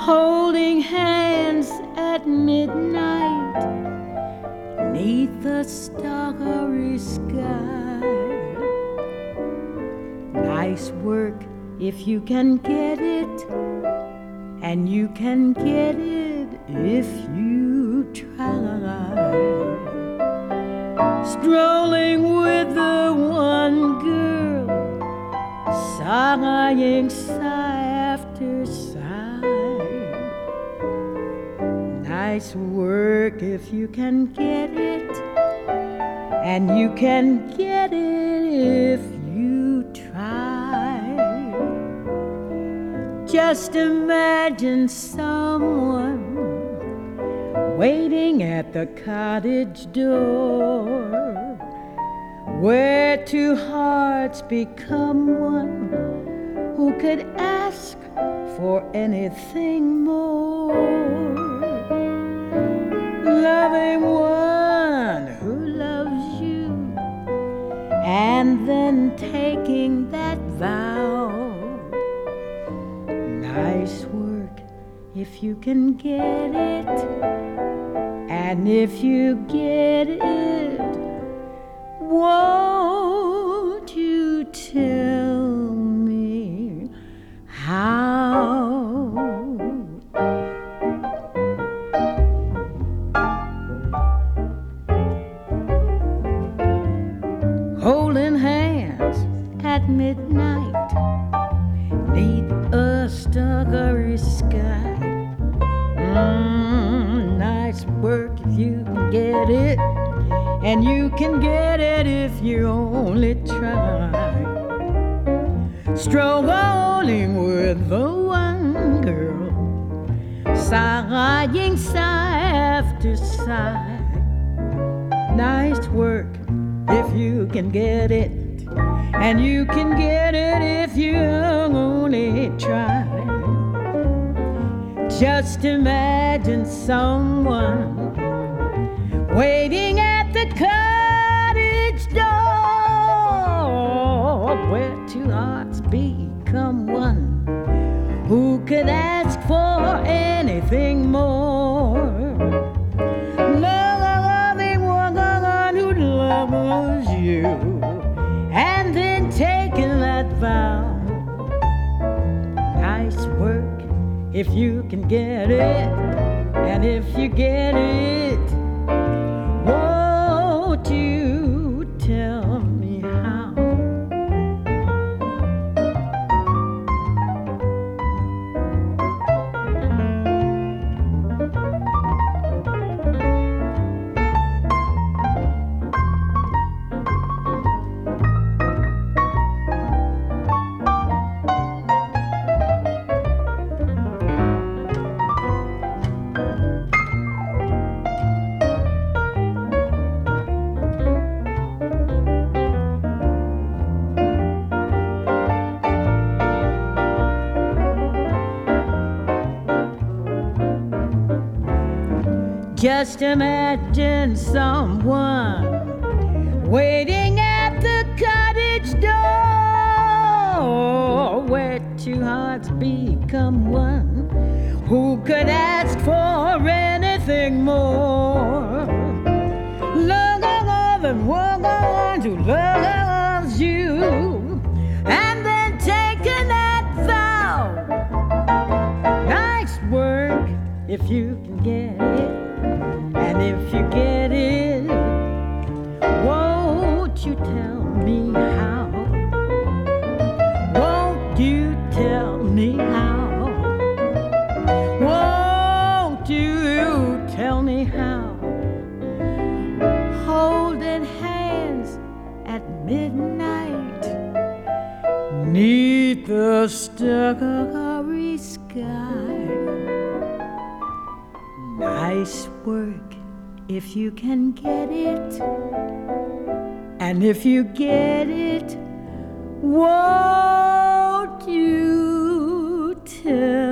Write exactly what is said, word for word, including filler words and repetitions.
holding hands at midnight 'neath the starry sky. Nice work if you can get it, and you can get it if you try. Strolling with the one girl, sighing sigh after sigh. Nice work if you can get it, and you can get it if you try. Just imagine someone waiting at the cottage door, where two hearts become one, who could ask for anything more. Loving one who loves you, and then taking that vow. Nice work if you can get it, and if you get it, won't you tell me how? Holding hands at midnight 'neath a starry sky. Mm, nice work if you can get it, and you can get it if you only try. Strolling with the one girl, sighing sigh after sigh. Nice work if you can get it, and you can get it if you only try. Just imagine someone waiting at the cottage door, where two hearts become one, who could ask for anything more. Loving one who loves you, and then taking that vow. Nice work if you can get it, and if you get it, won't you tell me how? Just imagine someone waiting at the cottage door, where two hearts become one, who could ask for anything more. Loving one who loves you, and then taking that vow. Nice work if you can get it, and if you get it, won't you tell me how? Won't you tell me how? Won't you tell me how? Holding hands at midnight 'neath the starry sky. Nice work if you can get it, and if you get it, won't you tell